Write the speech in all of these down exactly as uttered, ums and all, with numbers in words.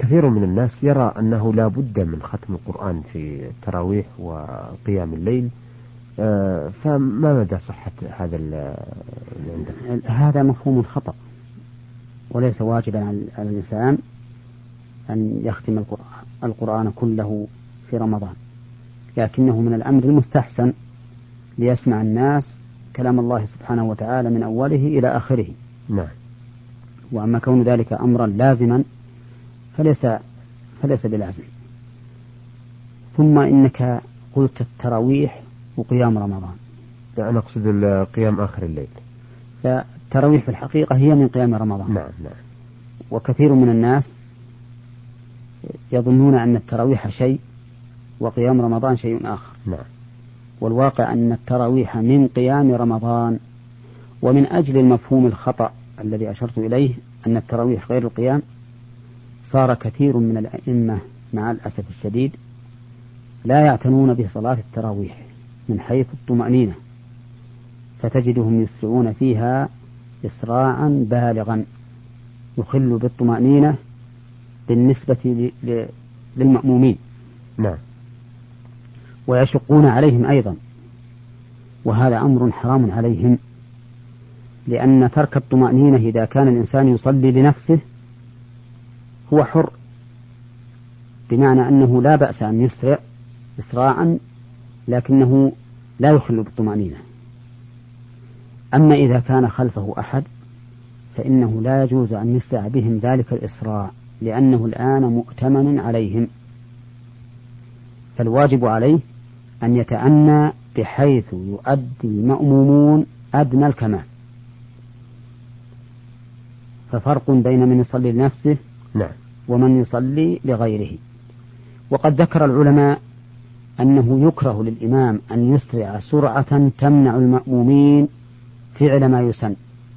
كثير من الناس يرى أنه لا بد من ختم القرآن في التراويح وقيام الليل، فما مدى صحة هذا اللي عندك؟ هذا مفهوم خطأ، وليس واجبا على الإنسان أن يختم القرآن كله في رمضان، لكنه من الأمر المستحسن ليسمع الناس كلام الله سبحانه وتعالى من أوله إلى آخره. نعم. وأما كون ذلك أمرا لازما فليس فليس بلازم. ثم إنك قلت التراويح وقيام رمضان. لا، أنا أقصد قيام آخر الليل. فالتراويح في الحقيقة هي من قيام رمضان. نعم نعم. وكثير من الناس يظنون أن التراويح شيء وقيام رمضان شيء آخر. نعم. والواقع أن التراويح من قيام رمضان. ومن أجل المفهوم الخطأ الذي أشرت إليه أن التراويح غير القيام، صار كثير من الأئمة مع الأسف الشديد لا يعتنون بصلاة التراويح من حيث الطمأنينة، فتجدهم يسرعون فيها إسراعا بالغا يخل بالطمأنينة بالنسبة للمأمومين. نعم. ويشقون عليهم أيضا، وهذا أمر حرام عليهم، لأن ترك الطمأنينة إذا كان الإنسان يصلي لنفسه هو حر، بمعنى أنه لا بأس أن يسرع إسراعا لكنه لا يخل بالطمأنينة. أما إذا كان خلفه أحد فإنه لا يجوز أن يسرع بهم ذلك الإسراع، لأنه الآن مؤتمن عليهم. فالواجب عليه أن يتأنى بحيث يؤدي المأمومون أدنى الكمال. ففرق بين من يصلي لنفسه نعم. ومن يصلي لغيره. وقد ذكر العلماء أنه يكره للإمام أن يسرع سرعة تمنع المأمومين فعل ما يسن،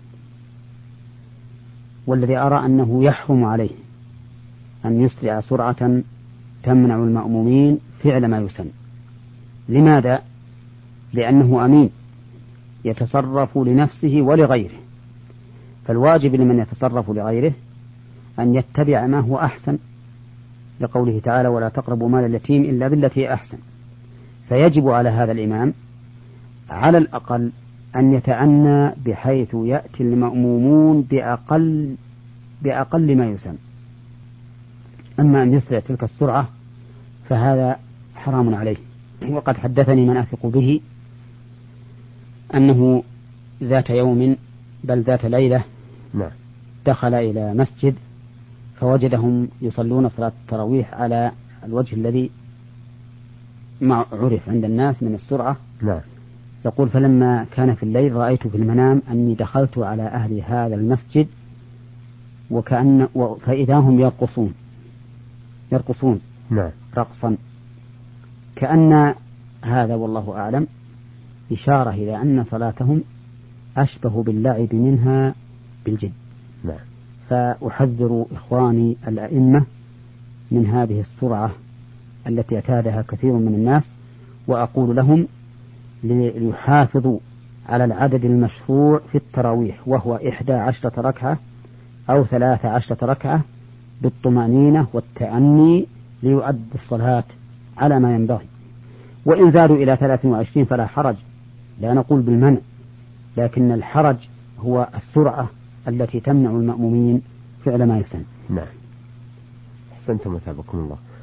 والذي أرى أنه يحرم عليه أن يسرع سرعة تمنع المأمومين فعل ما يسن. لماذا؟ لأنه أمين يتصرف لنفسه ولغيره، فالواجب لمن يتصرف لغيره أن يتبع ما هو أحسن، لقوله تعالى ولا تقربوا مال اليتيم إلا بالتي أحسن. فيجب على هذا الإمام على الأقل أن يتأنى بحيث يأتي المأمومون بأقل بأقل ما يسن. أما أن يسرع تلك السرعة فهذا حرام عليه. وقد حدثني من أثق به أنه ذات يوم بل ذات ليلة نعم. دخل إلى مسجد فوجدهم يصلون صلاة التراويح على الوجه الذي ما عرف عند الناس من السرعة. نعم. يقول فلما كان في الليل رأيت في المنام أني دخلت على أهل هذا المسجد وكأن فإذا هم يرقصون يرقصون نعم. رقصا، كأن هذا والله أعلم إشارة إلى أن صلاتهم أشبه باللعب منها بالجد. نعم. فأحذر إخواني الأئمة من هذه السرعة التي اعتادها كثير من الناس، وأقول لهم ليحافظوا على العدد المشروع في التراويح وهو إحدى عشرة ركعة أو ثلاث عشرة ركعة بالطمأنينة والتأني ليؤدي الصلاة على ما ينبغي. وإن زادوا إلى ثلاث وعشرين فلا حرج، لا نقول بالمنع، لكن الحرج هو السرعة التي تمنع المأمومين فعل ما يسن. نعم. أحسنتم وثابكم الله.